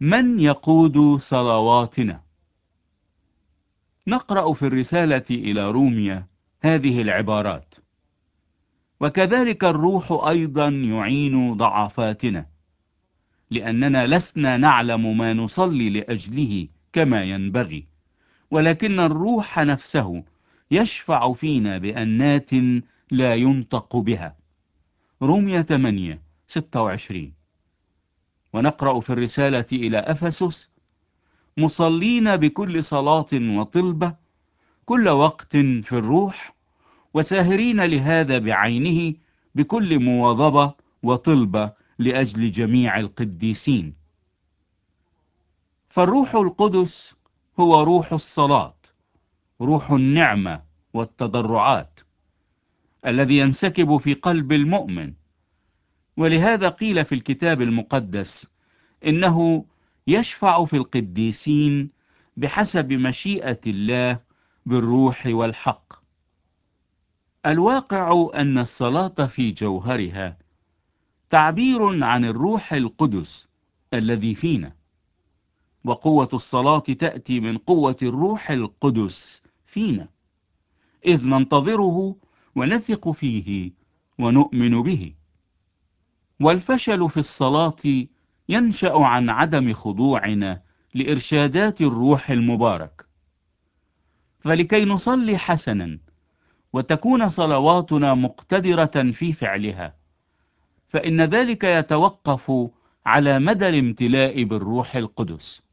من يقود صلواتنا؟ نقرأ في الرسالة إلى روميا هذه العبارات: وكذلك الروح أيضا يعين ضعفاتنا، لأننا لسنا نعلم ما نصلي لأجله كما ينبغي، ولكن الروح نفسه يشفع فينا بأنات لا ينطق بها. روميا 8:26. ونقرأ في الرسالة إلى أفسس: مصلين بكل صلاة وطلبة كل وقت في الروح، وساهرين لهذا بعينه بكل مواظبة وطلبة لأجل جميع القديسين. فالروح القدس هو روح الصلاة، روح النعمة والتضرعات، الذي ينسكب في قلب المؤمن. ولهذا قيل في الكتاب المقدس إنه يشفع في القديسين بحسب مشيئة الله بالروح والحق. الواقع أن الصلاة في جوهرها تعبير عن الروح القدس الذي فينا، وقوة الصلاة تأتي من قوة الروح القدس فينا، إذ ننتظره ونثق فيه ونؤمن به. والفشل في الصلاة ينشأ عن عدم خضوعنا لإرشادات الروح المبارك. فلكي نصلي حسنا وتكون صلواتنا مقتدرة في فعلها، فإن ذلك يتوقف على مدى الامتلاء بالروح القدس.